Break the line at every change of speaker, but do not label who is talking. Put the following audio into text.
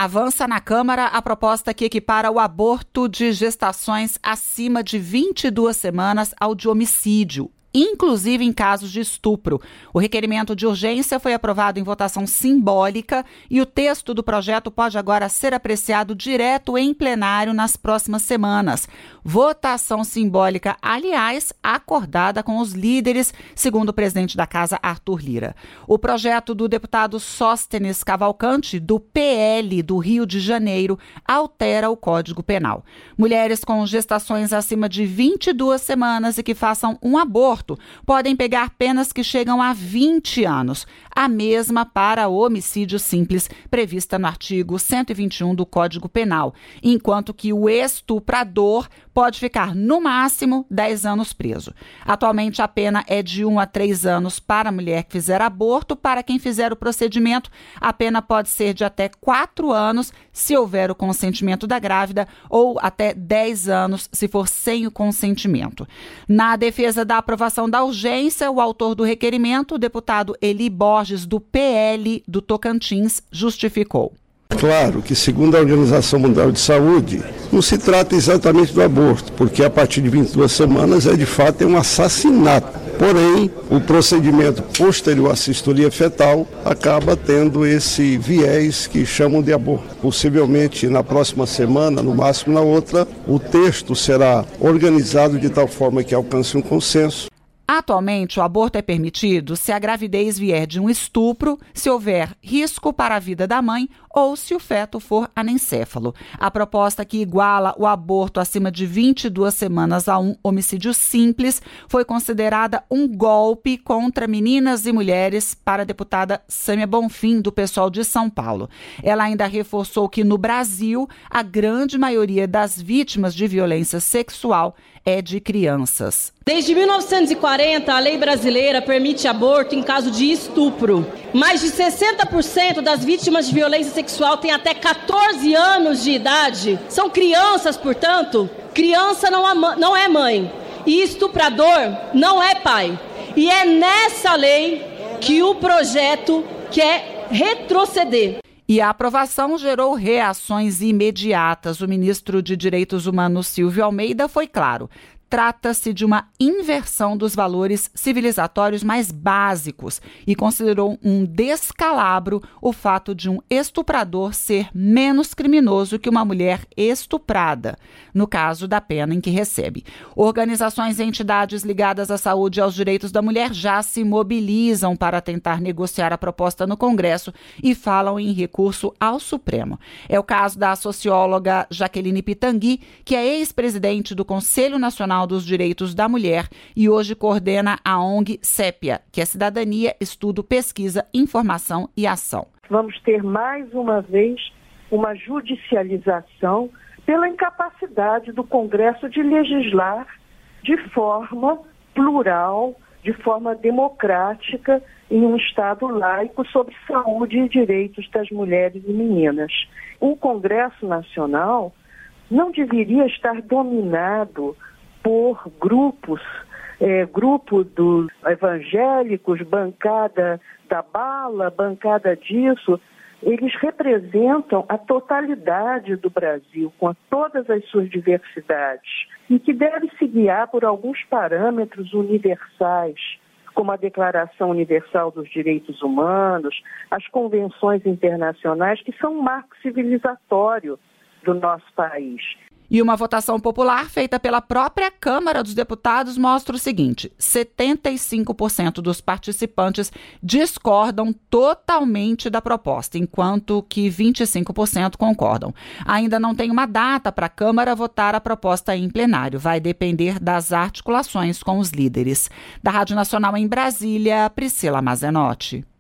Avança na Câmara a proposta que equipara o aborto de gestações acima de 22 semanas ao de homicídio, inclusive em casos de estupro. O requerimento de urgência foi aprovado em votação simbólica e o texto do projeto pode agora ser apreciado direto em plenário nas próximas semanas. Votação simbólica, aliás, acordada com os líderes, segundo o presidente da Casa, Arthur Lira. O projeto do deputado Sóstenes Cavalcante, do PL do Rio de Janeiro, altera o Código Penal. Mulheres com gestações acima de 22 semanas e que façam um aborto podem pegar penas que chegam a 20 anos, a mesma para o homicídio simples, prevista no artigo 121 do Código Penal, enquanto que o estuprador pode ficar, no máximo, 10 anos preso. Atualmente, a pena é de 1 a 3 anos para a mulher que fizer aborto. Para quem fizer o procedimento, a pena pode ser de até 4 anos, se houver o consentimento da grávida, ou até 10 anos, se for sem o consentimento. Na defesa da aprovação da urgência, o autor do requerimento, o deputado Eli Borges, do PL do Tocantins, justificou.
Claro que, segundo a Organização Mundial de Saúde, não se trata exatamente do aborto, porque a partir de 22 semanas de fato um assassinato. Porém, o procedimento posterior à sistolia fetal acaba tendo esse viés que chamam de aborto. Possivelmente na próxima semana, no máximo na outra, o texto será organizado de tal forma que alcance um consenso.
Atualmente, o aborto é permitido se a gravidez vier de um estupro, se houver risco para a vida da mãe ou se o feto for anencéfalo. A proposta que iguala o aborto acima de 22 semanas a um homicídio simples foi considerada um golpe contra meninas e mulheres para a deputada Sâmia Bonfim, do PSOL de São Paulo. Ela ainda reforçou que no Brasil, a grande maioria das vítimas de violência sexual é de crianças.
Desde 1940, a lei brasileira permite aborto em caso de estupro. Mais de 60% das vítimas de violência sexual têm até 14 anos de idade. São crianças, portanto. Criança não é mãe. E estuprador não é pai. E é nessa lei que o projeto quer retroceder.
E a aprovação gerou reações imediatas. O ministro de Direitos Humanos, Silvio Almeida, foi claro. Trata-se de uma inversão dos valores civilizatórios mais básicos e considerou um descalabro o fato de um estuprador ser menos criminoso que uma mulher estuprada, no caso da pena em que recebe. Organizações e entidades ligadas à saúde e aos direitos da mulher já se mobilizam para tentar negociar a proposta no Congresso e falam em recurso ao Supremo. É o caso da socióloga Jaqueline Pitangui, que é ex-presidente do Conselho Nacional dos Direitos da Mulher e hoje coordena a ONG CEPIA, que é Cidadania, Estudo, Pesquisa, Informação e Ação.
Vamos ter mais uma vez uma judicialização pela incapacidade do Congresso de legislar de forma plural, de forma democrática, em um Estado laico sobre saúde e direitos das mulheres e meninas. O Congresso Nacional não deveria estar dominado por grupos, grupo dos evangélicos, bancada da bala, bancada disso. Eles representam a totalidade do Brasil, com todas as suas diversidades, e que deve se guiar por alguns parâmetros universais, como a Declaração Universal dos Direitos Humanos, as convenções internacionais, que são um marco civilizatório do nosso país.
E uma votação popular feita pela própria Câmara dos Deputados mostra o seguinte: 75% dos participantes discordam totalmente da proposta, enquanto que 25% concordam. Ainda não tem uma data para a Câmara votar a proposta em plenário. Vai depender das articulações com os líderes. Da Rádio Nacional em Brasília, Priscila Mazenotti.